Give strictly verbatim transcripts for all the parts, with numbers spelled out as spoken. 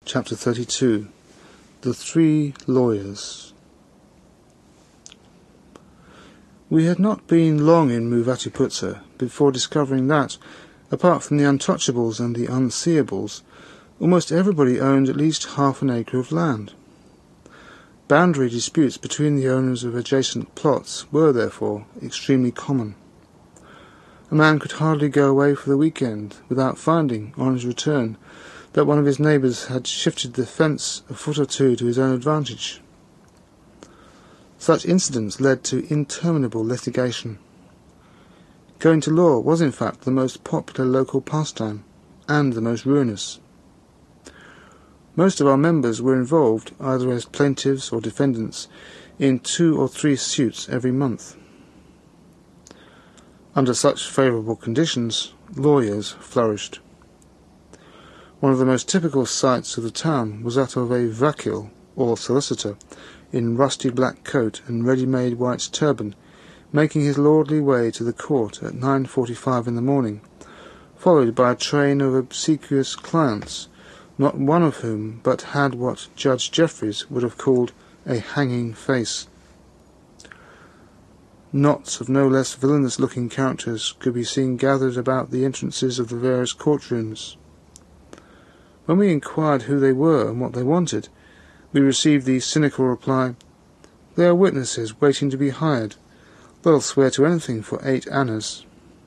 Chapter thirty-two. The Three Lawyers. We had not been long in Muvattuputsa before discovering that, apart from the untouchables and the unseeables, almost everybody owned at least half an acre of land. Boundary disputes between the owners of adjacent plots were, therefore, extremely common. A man could hardly go away for the weekend without finding, on his return, that one of his neighbours had shifted the fence a foot or two to his own advantage. Such incidents led to interminable litigation. Going to law was in fact the most popular local pastime, and the most ruinous. Most of our members were involved, either as plaintiffs or defendants, in two or three suits every month. Under such favourable conditions, lawyers flourished. One of the most typical sights of the town was that of a vakil, or solicitor, in rusty black coat and ready-made white turban, making his lordly way to the court at nine forty-five in the morning, followed by a train of obsequious clients, not one of whom but had what Judge Jeffreys would have called a hanging face. Knots of no less villainous-looking characters could be seen gathered about the entrances of the various courtrooms. When we inquired who they were and what they wanted, we received the cynical reply, "They are witnesses waiting to be hired. They'll swear to anything for eight annas."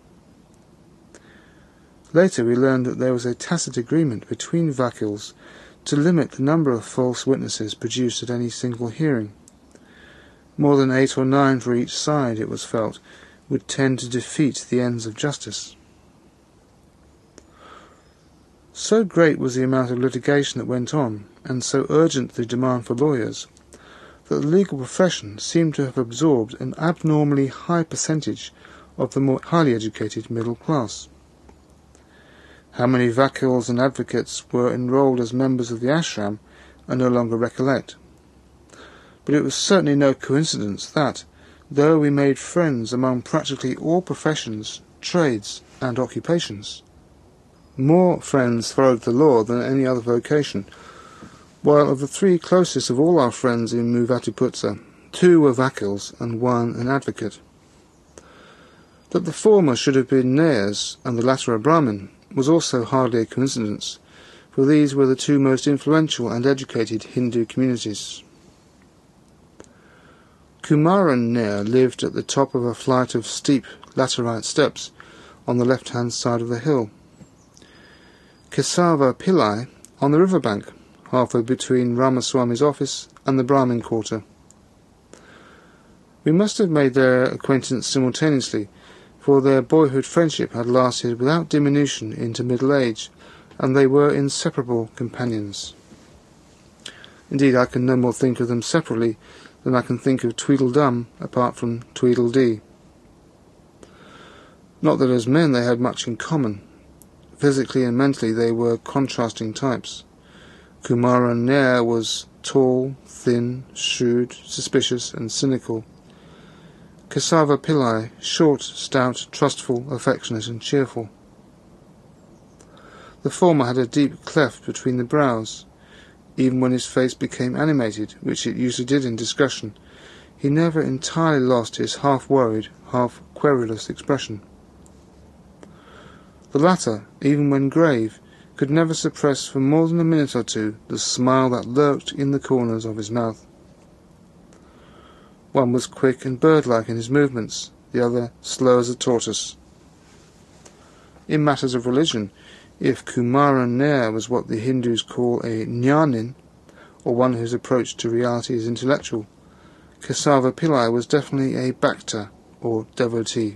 Later we learned that there was a tacit agreement between vakils to limit the number of false witnesses produced at any single hearing. More than eight or nine for each side, it was felt, would tend to defeat the ends of justice. So great was the amount of litigation that went on, and so urgent the demand for lawyers, that the legal profession seemed to have absorbed an abnormally high percentage of the more highly educated middle class. How many vakils and advocates were enrolled as members of the ashram I no longer recollect. But it was certainly no coincidence that, though we made friends among practically all professions, trades, and occupations, more friends followed the law than any other vocation, while of the three closest of all our friends in Muvattuputsa, two were vakils and one an advocate. That the former should have been Nayars and the latter a Brahmin was also hardly a coincidence, for these were the two most influential and educated Hindu communities. Kumaran Nair lived at the top of a flight of steep laterite steps on the left-hand side of the hill. Kesava Pillai on the river bank, halfway between Ramaswami's office and the Brahmin quarter. We must have made their acquaintance simultaneously, for their boyhood friendship had lasted without diminution into middle age, and they were inseparable companions. Indeed, I can no more think of them separately than I can think of Tweedledum apart from Tweedledee. Not that as men they had much in common. Physically and mentally they were contrasting types. Kumaran Nair was tall, thin, shrewd, suspicious, and cynical. Kesava Pillai, short, stout, trustful, affectionate, and cheerful. The former had a deep cleft between the brows. Even when his face became animated, which it usually did in discussion, he never entirely lost his half-worried, half-querulous expression. The latter, even when grave, could never suppress for more than a minute or two the smile that lurked in the corners of his mouth. One was quick and bird-like in his movements, the other slow as a tortoise. In matters of religion, if Kumaran Nair was what the Hindus call a jnanin, or one whose approach to reality is intellectual, Kesava Pillai was definitely a bhakta, or devotee.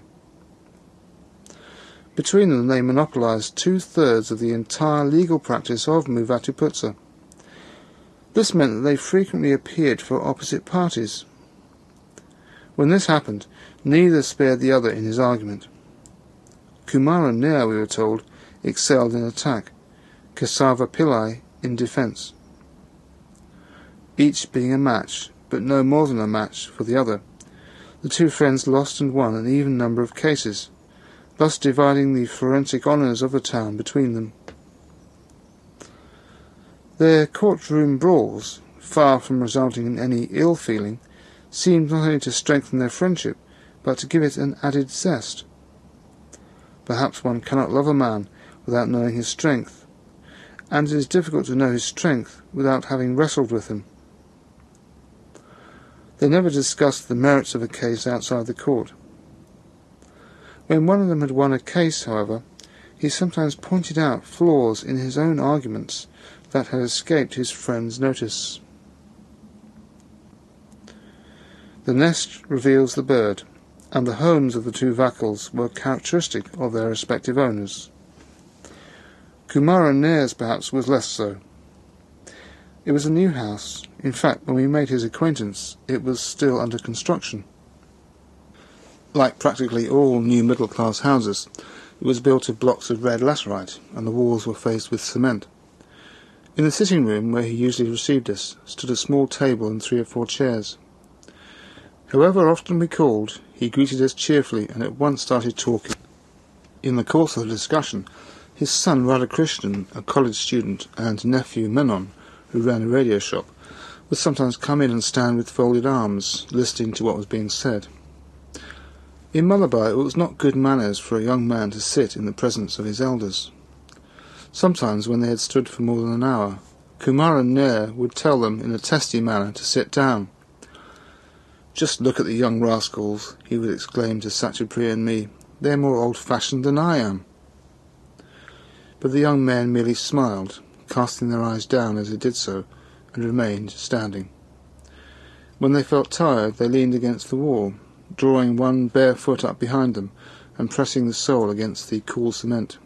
Between them they monopolized two-thirds of the entire legal practice of Muvattuputsa. This meant that they frequently appeared for opposite parties. When this happened, neither spared the other in his argument. Kumaran Nair, we were told, excelled in attack, Kesava Pillai in defence. Each being a match, but no more than a match, for the other, the two friends lost and won an even number of cases, thus dividing the forensic honours of the town between them. Their courtroom brawls, far from resulting in any ill feeling, seemed not only to strengthen their friendship, but to give it an added zest. Perhaps one cannot love a man without knowing his strength, and it is difficult to know his strength without having wrestled with him. They never discussed the merits of a case outside the court. When one of them had won a case, however, he sometimes pointed out flaws in his own arguments that had escaped his friend's notice. The nest reveals the bird, and the homes of the two Vakals were characteristic of their respective owners. Kumaran Nair's perhaps was less so. It was a new house. In fact, when we made his acquaintance, it was still under construction. Like practically all new middle-class houses, it was built of blocks of red laterite, and the walls were faced with cement. In the sitting room, where he usually received us, stood a small table and three or four chairs. However often we called, he greeted us cheerfully and at once started talking. In the course of the discussion, his son Radhakrishnan, a college student, and nephew Menon, who ran a radio shop, would sometimes come in and stand with folded arms, listening to what was being said. In Malabar it was not good manners for a young man to sit in the presence of his elders. Sometimes, when they had stood for more than an hour, Kumaran Nair would tell them in a testy manner to sit down. "Just look at the young rascals," he would exclaim to Satyapriya and me. "They're more old-fashioned than I am." But the young men merely smiled, casting their eyes down as they did so, and remained standing. When they felt tired, they leaned against the wall, drawing one bare foot up behind them and pressing the sole against the cool cement.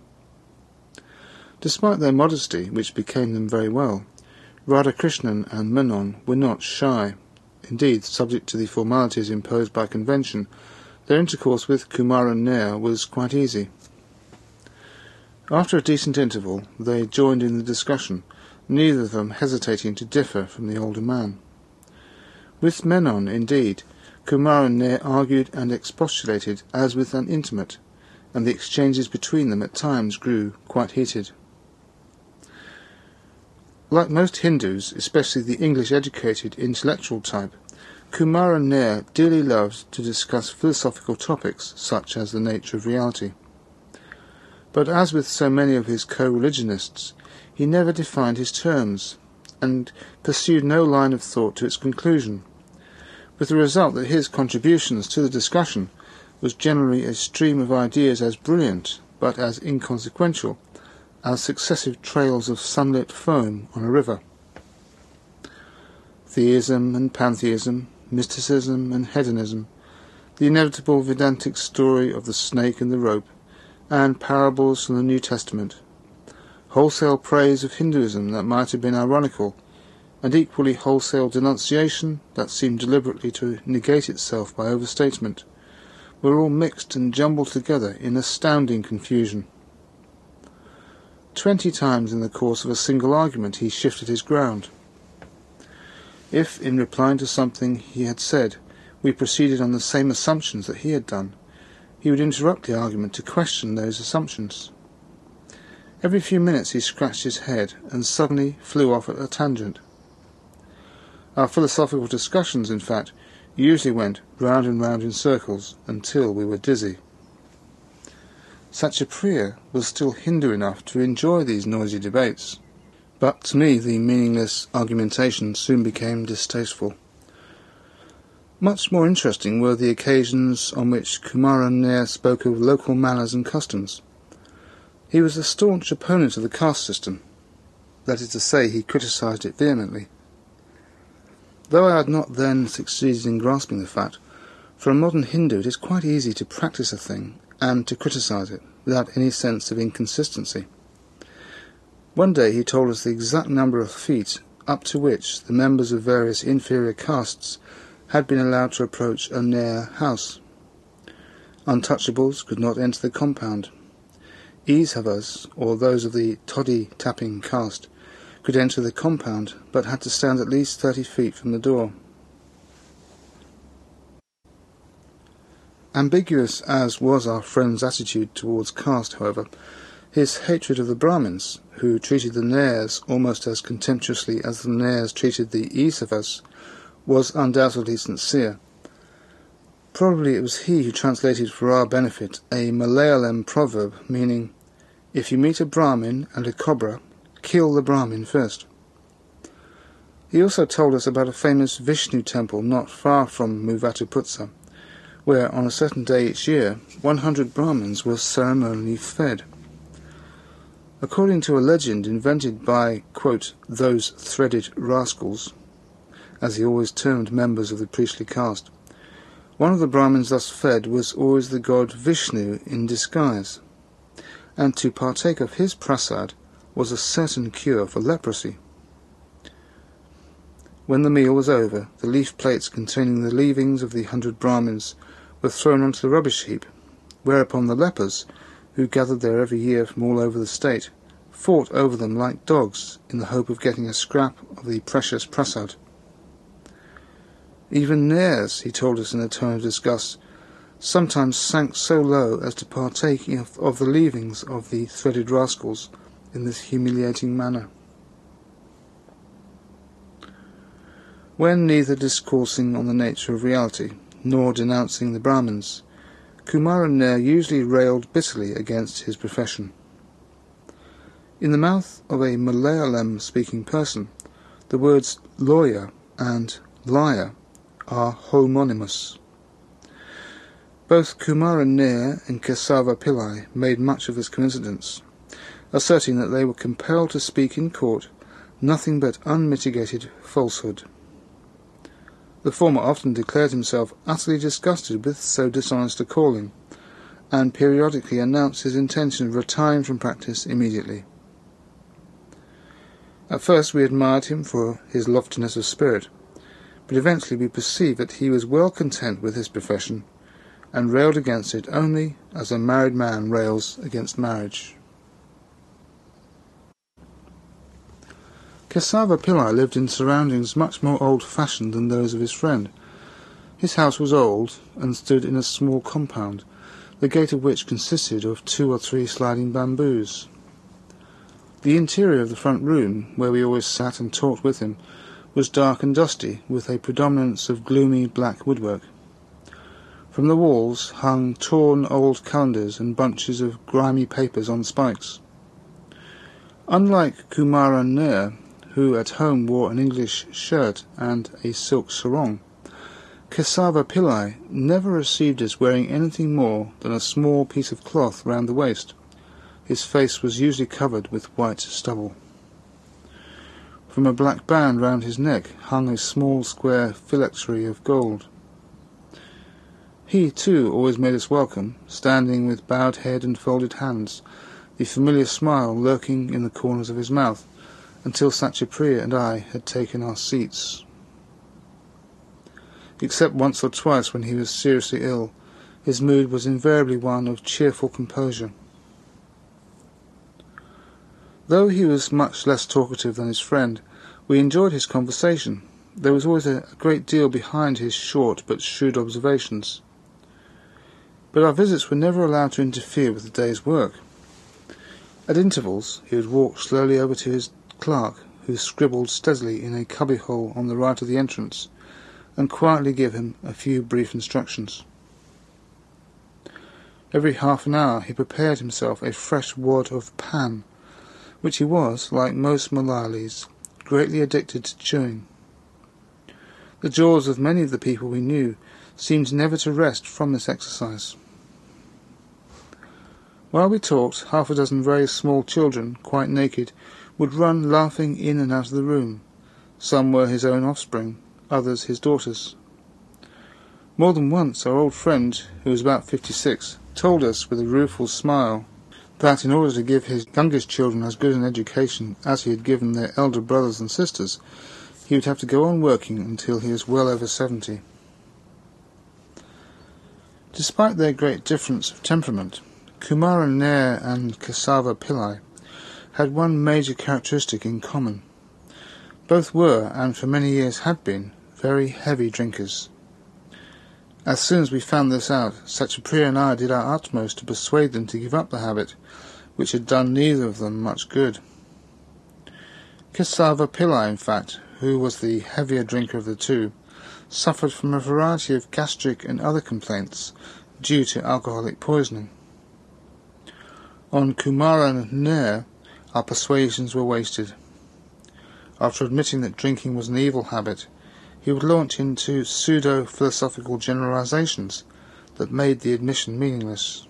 Despite their modesty, which became them very well, Radhakrishnan and Menon were not shy. Indeed, subject to the formalities imposed by convention, their intercourse with Kumaran Nair was quite easy. After a decent interval, they joined in the discussion, neither of them hesitating to differ from the older man. With Menon, indeed, Kumaran Nair argued and expostulated as with an intimate, and the exchanges between them at times grew quite heated. Like most Hindus, especially the English-educated intellectual type, Kumaran Nair dearly loved to discuss philosophical topics such as the nature of reality. But as with so many of his co-religionists, he never defined his terms, and pursued no line of thought to its conclusion, with the result that his contributions to the discussion was generally a stream of ideas as brilliant, but as inconsequential, as successive trails of sunlit foam on a river. Theism and pantheism, mysticism and hedonism, the inevitable Vedantic story of the snake and the rope, and parables from the New Testament, wholesale praise of Hinduism that might have been ironical, and equally wholesale denunciation that seemed deliberately to negate itself by overstatement, were all mixed and jumbled together in astounding confusion. Twenty times in the course of a single argument he shifted his ground. If, in replying to something he had said, we proceeded on the same assumptions that he had done, he would interrupt the argument to question those assumptions. Every few minutes he scratched his head and suddenly flew off at a tangent. Our philosophical discussions, in fact, usually went round and round in circles until we were dizzy. Satyapriya was still Hindu enough to enjoy these noisy debates, but to me the meaningless argumentation soon became distasteful. Much more interesting were the occasions on which Kumaran Nair spoke of local manners and customs. He was a staunch opponent of the caste system. That is to say, he criticised it vehemently. Though I had not then succeeded in grasping the fact, for a modern Hindu it is quite easy to practice a thing and to criticise it without any sense of inconsistency. One day he told us the exact number of feet up to which the members of various inferior castes had been allowed to approach a Nair house. Untouchables could not enter the compound. Eeshavas, or those of the toddy-tapping caste, could enter the compound, but had to stand at least thirty feet from the door. Ambiguous as was our friend's attitude towards caste, however, his hatred of the Brahmins, who treated the Nairs almost as contemptuously as the Nairs treated the Isavas, was undoubtedly sincere. Probably it was he who translated for our benefit a Malayalam proverb meaning, "If you meet a Brahmin and a cobra, kill the Brahmin first." He also told us about a famous Vishnu temple not far from Muvattupuzha, where on a certain day each year one hundred Brahmins were ceremonially fed. According to a legend invented by, quote, "those threaded rascals," as he always termed members of the priestly caste, one of the Brahmins thus fed was always the god Vishnu in disguise, and to partake of his prasad was a certain cure for leprosy. When the meal was over, the leaf plates containing the leavings of the hundred Brahmins were thrown onto the rubbish heap, whereupon the lepers, who gathered there every year from all over the state, fought over them like dogs in the hope of getting a scrap of the precious prasad. Even Nairs, he told us in a tone of disgust, sometimes sank so low as to partake of, of the leavings of the threaded rascals in this humiliating manner. When neither discoursing on the nature of reality, nor denouncing the Brahmins, Kumaran Nair usually railed bitterly against his profession. In the mouth of a Malayalam-speaking person, the words lawyer and liar are homonymous. Both Kumaran Nair and Kesava Pillai made much of this coincidence, asserting that they were compelled to speak in court nothing but unmitigated falsehood. The former often declared himself utterly disgusted with so dishonest a calling, and periodically announced his intention of retiring from practice immediately. At first we admired him for his loftiness of spirit, but eventually we perceived that he was well content with his profession, and railed against it only as a married man rails against marriage. Kesava Pillai lived in surroundings much more old-fashioned than those of his friend. His house was old, and stood in a small compound, the gate of which consisted of two or three sliding bamboos. The interior of the front room, where we always sat and talked with him, was dark and dusty, with a predominance of gloomy black woodwork. From the walls hung torn old calendars and bunches of grimy papers on spikes. Unlike Kumaran Nair, who at home wore an English shirt and a silk sarong, Kesava Pillai never received us wearing anything more than a small piece of cloth round the waist. His face was usually covered with white stubble. From a black band round his neck hung a small square phylactery of gold. He, too, always made us welcome, standing with bowed head and folded hands, the familiar smile lurking in the corners of his mouth, until Satyapriya and I had taken our seats. Except once or twice when he was seriously ill, his mood was invariably one of cheerful composure. Though he was much less talkative than his friend, we enjoyed his conversation. There was always a great deal behind his short but shrewd observations. But our visits were never allowed to interfere with the day's work. At intervals he would walk slowly over to his clerk, who scribbled steadily in a cubbyhole on the right of the entrance, and quietly give him a few brief instructions. Every half an hour he prepared himself a fresh wad of pan, which he was, like most Malayalis, greatly addicted to chewing. The jaws of many of the people we knew seemed never to rest from this exercise. While we talked, half a dozen very small children, quite naked, would run laughing in and out of the room. Some were his own offspring, others his daughters. More than once our old friend, who was about fifty-six, told us with a rueful smile that in order to give his youngest children as good an education as he had given their elder brothers and sisters, he would have to go on working until he was well over seventy. Despite their great difference of temperament, Kumaran Nair and Kesava Pillai had one major characteristic in common. Both were, and for many years had been, very heavy drinkers. As soon as we found this out, Satyapriya and I did our utmost to persuade them to give up the habit, which had done neither of them much good. Kesava Pillai, in fact, who was the heavier drinker of the two, suffered from a variety of gastric and other complaints due to alcoholic poisoning. On Kumaran Nair, our persuasions were wasted. After admitting that drinking was an evil habit, he would launch into pseudo-philosophical generalizations that made the admission meaningless.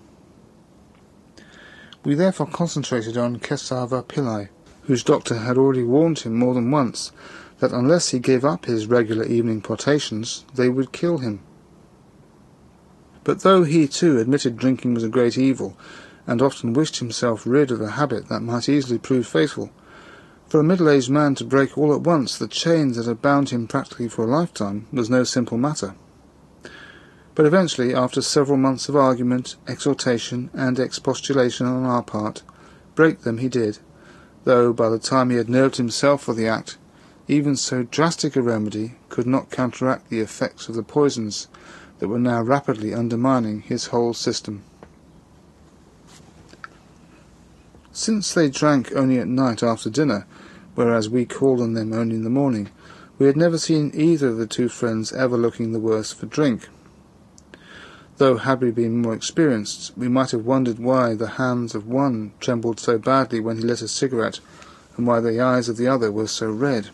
We therefore concentrated on Kesava Pillai, whose doctor had already warned him more than once that unless he gave up his regular evening potations, they would kill him. But though he too admitted drinking was a great evil, and often wished himself rid of a habit that might easily prove fatal, for a middle-aged man to break all at once the chains that had bound him practically for a lifetime was no simple matter. But eventually, after several months of argument, exhortation, and expostulation on our part, break them he did, though by the time he had nerved himself for the act, even so drastic a remedy could not counteract the effects of the poisons that were now rapidly undermining his whole system. Since they drank only at night after dinner, whereas we called on them only in the morning, we had never seen either of the two friends ever looking the worse for drink. Though had we been more experienced, we might have wondered why the hands of one trembled so badly when he lit a cigarette, and why the eyes of the other were so red.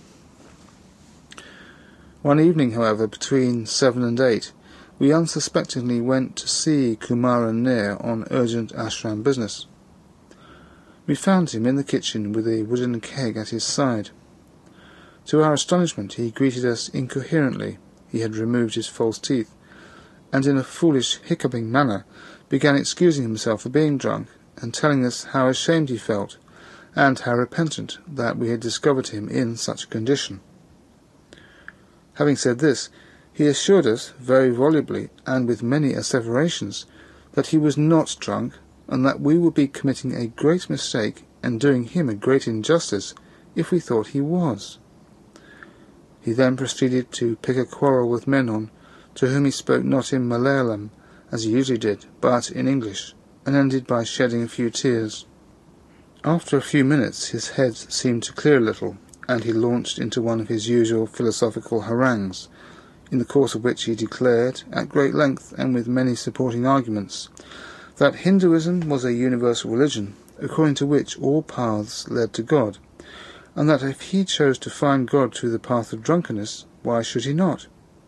One evening, however, between seven and eight, we unsuspectingly went to see Kumaran Nair on urgent ashram business. We found him in the kitchen with a wooden keg at his side. To our astonishment, he greeted us incoherently. He had removed his false teeth, and in a foolish, hiccuping manner began excusing himself for being drunk, and telling us how ashamed he felt, and how repentant that we had discovered him in such a condition. Having said this, he assured us, very volubly, and with many asseverations, that he was not drunk, and that we would be committing a great mistake and doing him a great injustice if we thought he was. He then proceeded to pick a quarrel with Menon, to whom he spoke not in Malayalam, as he usually did, but in English, and ended by shedding a few tears. After a few minutes his head seemed to clear a little, and he launched into one of his usual philosophical harangues, in the course of which he declared, at great length and with many supporting arguments, that Hinduism was a universal religion, according to which all paths led to God, and that if he chose to find God through the path of drunkenness, why should he not?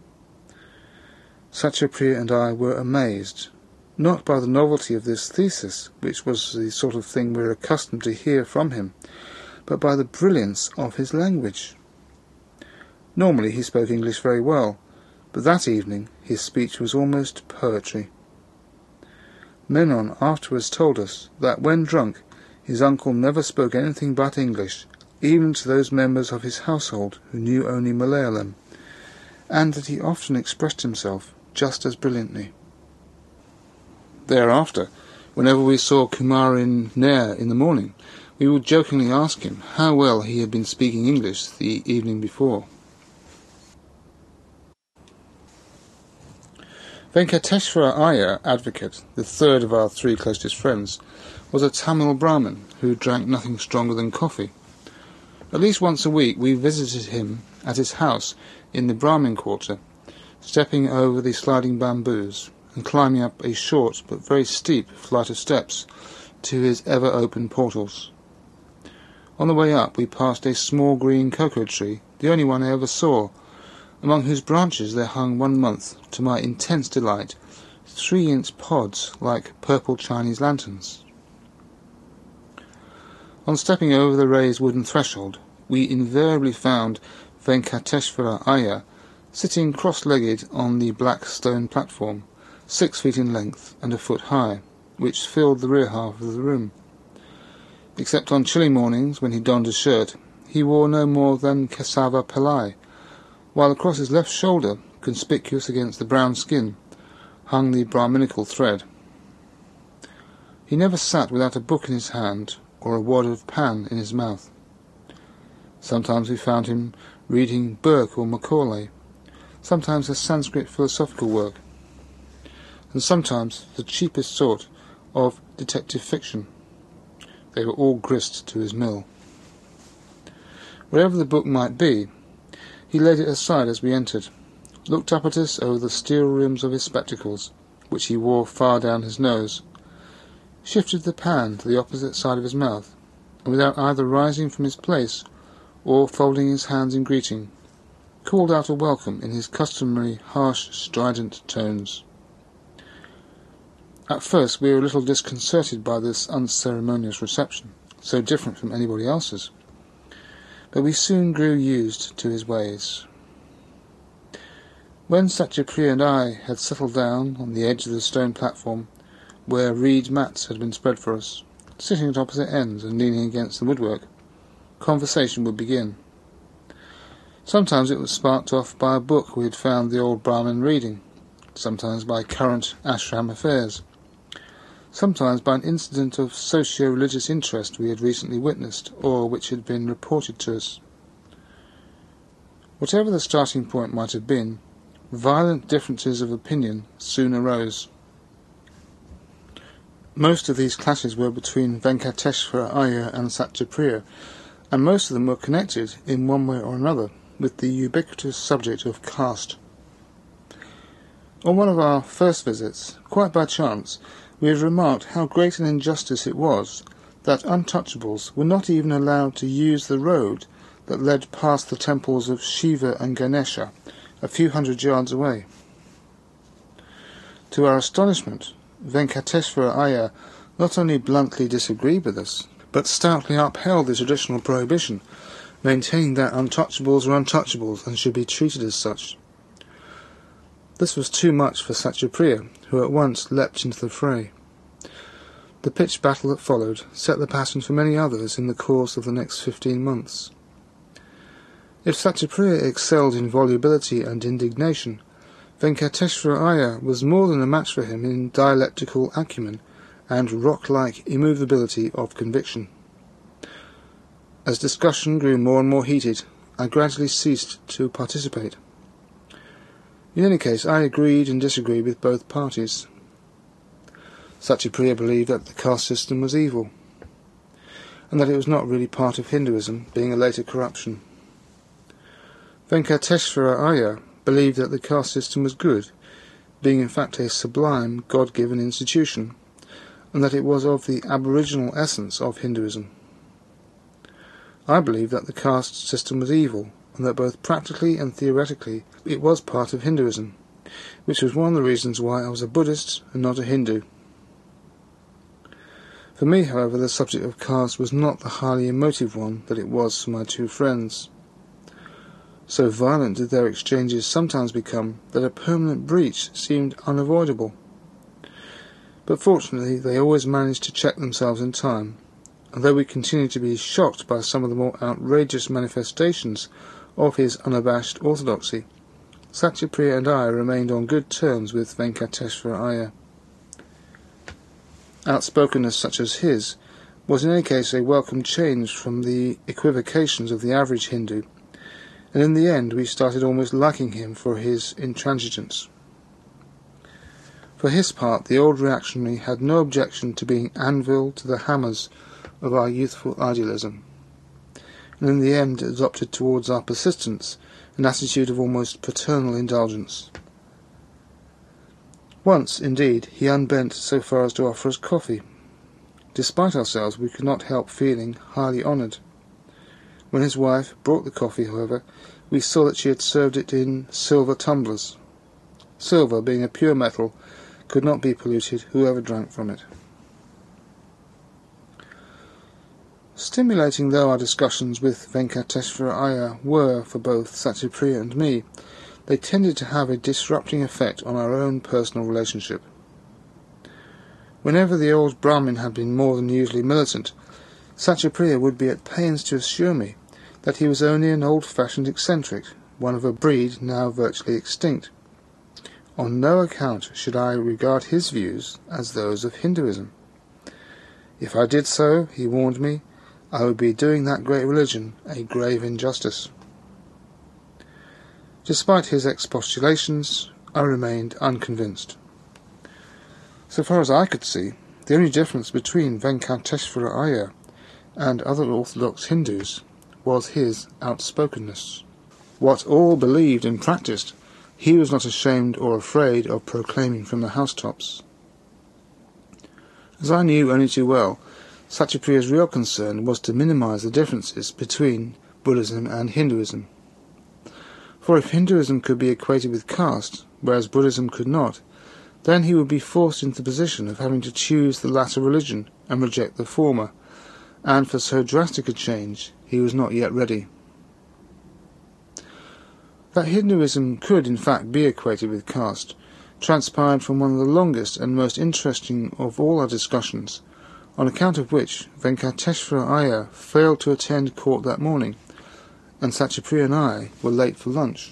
Satyapриya and I were amazed, not by the novelty of this thesis, which was the sort of thing we were accustomed to hear from him, but by the brilliance of his language. Normally he spoke English very well, but that evening his speech was almost poetry. Menon afterwards told us that when drunk his uncle never spoke anything but English, even to those members of his household who knew only Malayalam, and that he often expressed himself just as brilliantly. Thereafter, whenever we saw Kumaran Nair in the morning, we would jokingly ask him how well he had been speaking English the evening before. Venkateshwara Iyer, advocate, the third of our three closest friends, was a Tamil Brahmin who drank nothing stronger than coffee. At least once a week we visited him at his house in the Brahmin quarter, stepping over the sliding bamboos and climbing up a short but very steep flight of steps to his ever-open portals. On the way up we passed a small green cocoa tree, the only one I ever saw, among whose branches there hung one month, to my intense delight, three-inch pods like purple Chinese lanterns. On stepping over the raised wooden threshold, we invariably found Venkateshwara Iyer sitting cross-legged on the black stone platform, six feet in length and a foot high, which filled the rear half of the room. Except on chilly mornings when he donned a shirt, he wore no more than Kesava Pillai, while across his left shoulder, conspicuous against the brown skin, hung the Brahminical thread. He never sat without a book in his hand or a wad of pan in his mouth. Sometimes we found him reading Burke or Macaulay, sometimes a Sanskrit philosophical work, and sometimes the cheapest sort of detective fiction. They were all grist to his mill. Wherever the book might be, he laid it aside as we entered, looked up at us over the steel rims of his spectacles, which he wore far down his nose, shifted the pan to the opposite side of his mouth, and without either rising from his place or folding his hands in greeting, called out a welcome in his customary harsh, strident tones. At first we were a little disconcerted by this unceremonious reception, so different from anybody else's, but we soon grew used to his ways. When Satyapri and I had settled down on the edge of the stone platform, where reed mats had been spread for us, sitting at opposite ends and leaning against the woodwork, conversation would begin. Sometimes it was sparked off by a book we had found the old Brahmin reading, sometimes by current ashram affairs, sometimes by an incident of socio-religious interest we had recently witnessed, or which had been reported to us. Whatever the starting point might have been, violent differences of opinion soon arose. Most of these clashes were between Venkateshwara Iyer and Satyapriya, and most of them were connected, in one way or another, with the ubiquitous subject of caste. On one of our first visits, quite by chance, we had remarked how great an injustice it was that untouchables were not even allowed to use the road that led past the temples of Shiva and Ganesha, a few hundred yards away. To our astonishment, Venkateshwara Iyer not only bluntly disagreed with us, but stoutly upheld the traditional prohibition, maintaining that untouchables were untouchables and should be treated as such. This was too much for Satyapriya, who at once leapt into the fray. The pitched battle that followed set the pattern for many others in the course of the next fifteen months. If Satyapriya excelled in volubility and indignation, Venkateshwara Iyer was more than a match for him in dialectical acumen and rock-like immovability of conviction. As discussion grew more and more heated, I gradually ceased to participate. In any case, I agreed and disagreed with both parties. Satyapriya believed that the caste system was evil, and that it was not really part of Hinduism, being a later corruption. Venkateshwara Iyer believed that the caste system was good, being in fact a sublime, God-given institution, and that it was of the aboriginal essence of Hinduism. I believed that the caste system was evil, and that both practically and theoretically it was part of Hinduism, which was one of the reasons why I was a Buddhist and not a Hindu. For me, however, the subject of caste was not the highly emotive one that it was for my two friends. So violent did their exchanges sometimes become that a permanent breach seemed unavoidable. But fortunately they always managed to check themselves in time, and though we continued to be shocked by some of the more outrageous manifestations of his unabashed orthodoxy, Satyapriya and I remained on good terms with Venkateshwara Iyer. Outspokenness such as his was in any case a welcome change from the equivocations of the average Hindu, and in the end we started almost liking him for his intransigence. For his part, the old reactionary had no objection to being anviled to the hammers of our youthful idealism, and in the end adopted towards our persistence an attitude of almost paternal indulgence. Once, indeed, he unbent so far as to offer us coffee. Despite ourselves, we could not help feeling highly honoured. When his wife brought the coffee, however, we saw that she had served it in silver tumblers. Silver, being a pure metal, could not be polluted, whoever drank from it. Stimulating though our discussions with Venkateshwara Iyer were for both Satyapriya and me, they tended to have a disrupting effect on our own personal relationship. Whenever the old Brahmin had been more than usually militant, Satyapriya would be at pains to assure me that he was only an old-fashioned eccentric, one of a breed now virtually extinct. On no account should I regard his views as those of Hinduism. If I did so, he warned me, I would be doing that great religion a grave injustice. Despite his expostulations, I remained unconvinced. So far as I could see, the only difference between Venkateshwara Iyer and other Orthodox Hindus was his outspokenness. What all believed and practised, he was not ashamed or afraid of proclaiming from the housetops. As I knew only too well, Satyapriya's real concern was to minimize the differences between Buddhism and Hinduism. For if Hinduism could be equated with caste, whereas Buddhism could not, then he would be forced into the position of having to choose the latter religion and reject the former, and for so drastic a change he was not yet ready. That Hinduism could in fact be equated with caste transpired from one of the longest and most interesting of all our discussions, on account of which Venkateshwara Iyer failed to attend court that morning, and Satyapriya and I were late for lunch.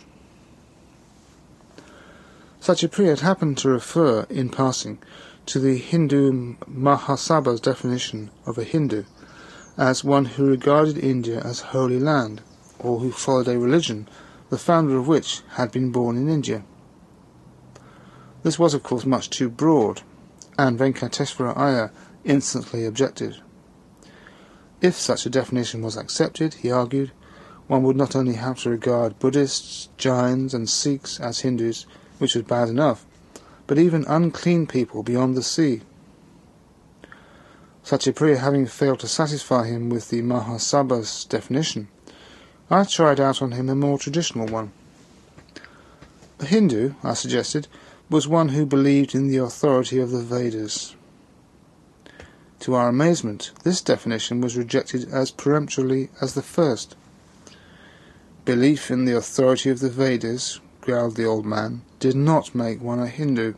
Satyapriya had happened to refer, in passing, to the Hindu Mahasabha's definition of a Hindu as one who regarded India as holy land, or who followed a religion the founder of which had been born in India. This was, of course, much too broad, and Venkateshwara Iyer instantly objected. If such a definition was accepted, he argued, one would not only have to regard Buddhists, Jains, and Sikhs as Hindus, which was bad enough, but even unclean people beyond the sea. Satyapriya having failed to satisfy him with the Mahasabha's definition, I tried out on him a more traditional one. A Hindu, I suggested, was one who believed in the authority of the Vedas. To our amazement, this definition was rejected as peremptorily as the first. Belief in the authority of the Vedas, growled the old man, did not make one a Hindu.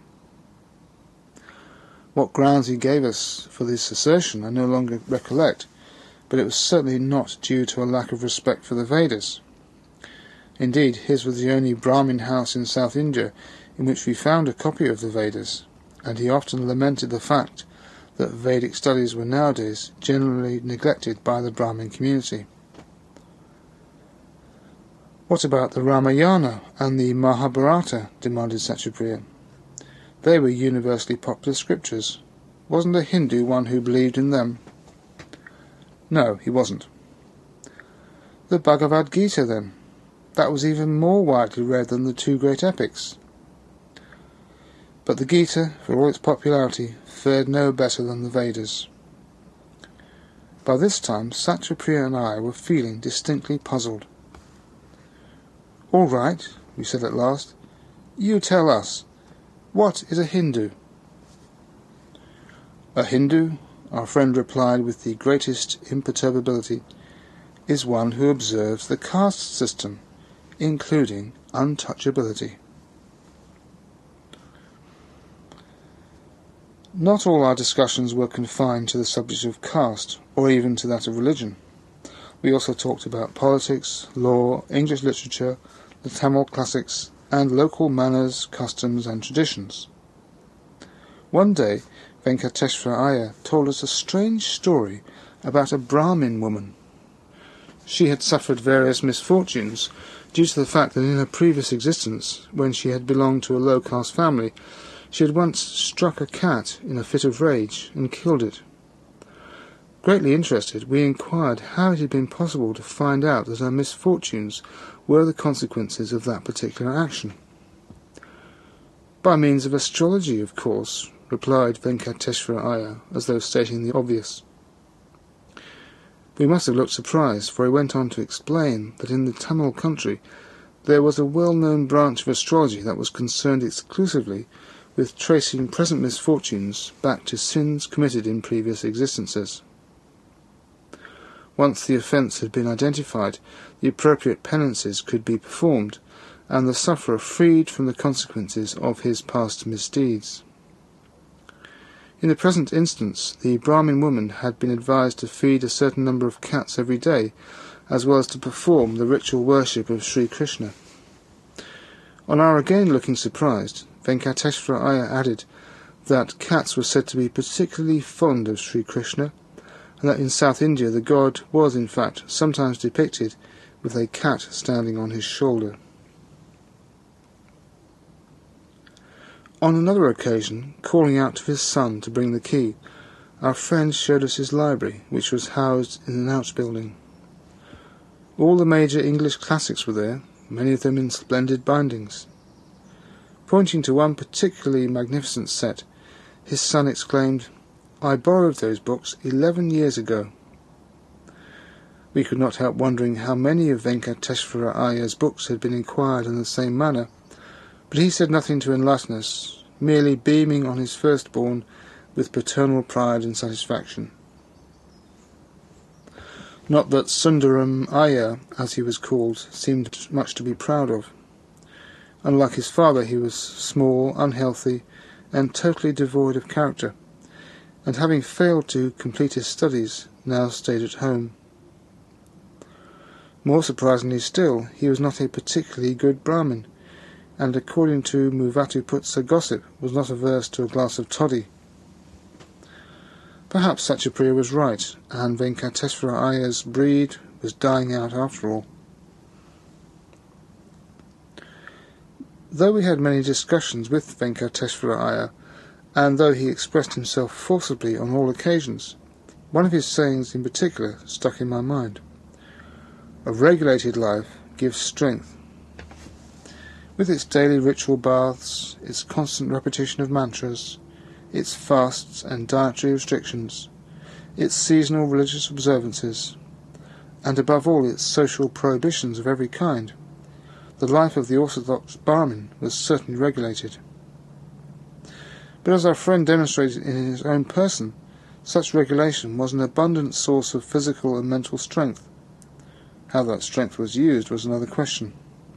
What grounds he gave us for this assertion I no longer recollect, but it was certainly not due to a lack of respect for the Vedas. Indeed, his was the only Brahmin house in South India in which we found a copy of the Vedas, and he often lamented the fact that Vedic studies were nowadays generally neglected by the Brahmin community. What about the Ramayana and the Mahabharata? Demanded Satyapriya. They were universally popular scriptures. Wasn't a Hindu one who believed in them? No, he wasn't. The Bhagavad Gita, then? That was even more widely read than the two great epics. But the Gita, for all its popularity, fared no better than the Vedas. By this time, Satyapriya and I were feeling distinctly puzzled. All right, we said at last, you tell us, what is a Hindu? A Hindu, our friend replied with the greatest imperturbability, is one who observes the caste system, including untouchability. Not all our discussions were confined to the subject of caste, or even to that of religion. We also talked about politics, law, English literature, the Tamil classics, and local manners, customs, and traditions. One day, Venkateshwara Iyer told us a strange story about a Brahmin woman. She had suffered various misfortunes due to the fact that in her previous existence, when she had belonged to a low-caste family, she had once struck a cat in a fit of rage and killed it. Greatly interested, we inquired how it had been possible to find out that her misfortunes were the consequences of that particular action. By means of astrology, of course, replied Venkateshwara Iyer, as though stating the obvious. We must have looked surprised, for he went on to explain that in the Tamil country there was a well-known branch of astrology that was concerned exclusively with tracing present misfortunes back to sins committed in previous existences. Once the offence had been identified, the appropriate penances could be performed, and the sufferer freed from the consequences of his past misdeeds. In the present instance, the Brahmin woman had been advised to feed a certain number of cats every day, as well as to perform the ritual worship of Sri Krishna. On our again looking surprised, Venkateshwara Iyer added that cats were said to be particularly fond of Sri Krishna, and that in South India the god was in fact sometimes depicted with a cat standing on his shoulder. On another occasion, calling out to his son to bring the key, our friend showed us his library, which was housed in an outbuilding. All the major English classics were there, many of them in splendid bindings. Pointing to one particularly magnificent set, his son exclaimed, "I borrowed those books eleven years ago." We could not help wondering how many of Venkateswara Iyer's books had been acquired in the same manner, but he said nothing to enlighten us, merely beaming on his firstborn with paternal pride and satisfaction. Not that Sundaram Iyer, as he was called, seemed much to be proud of. Unlike his father, he was small, unhealthy, and totally devoid of character, and having failed to complete his studies, now stayed at home. More surprisingly still, he was not a particularly good Brahmin, and according to Muvattuputsa gossip, was not averse to a glass of toddy. Perhaps Satyapriya was right, and Venkateswara Iyer's breed was dying out after all. Though we had many discussions with Venkateswara Iyer, and though he expressed himself forcibly on all occasions, one of his sayings in particular stuck in my mind. A regulated life gives strength. With its daily ritual baths, its constant repetition of mantras, its fasts and dietary restrictions, its seasonal religious observances, and above all its social prohibitions of every kind, the life of the orthodox Brahmin was certainly regulated. But as our friend demonstrated in his own person, such regulation was an abundant source of physical and mental strength. How that strength was used was another question.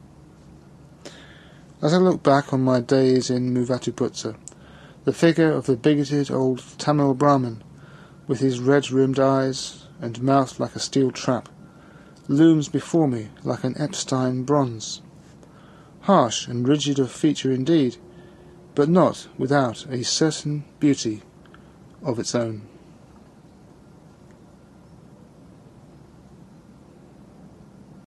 As I look back on my days in Muvattuputsa, the figure of the bigoted old Tamil Brahmin, with his red-rimmed eyes and mouth like a steel trap, looms before me like an Epstein bronze. Harsh and rigid of feature indeed, but not without a certain beauty of its own.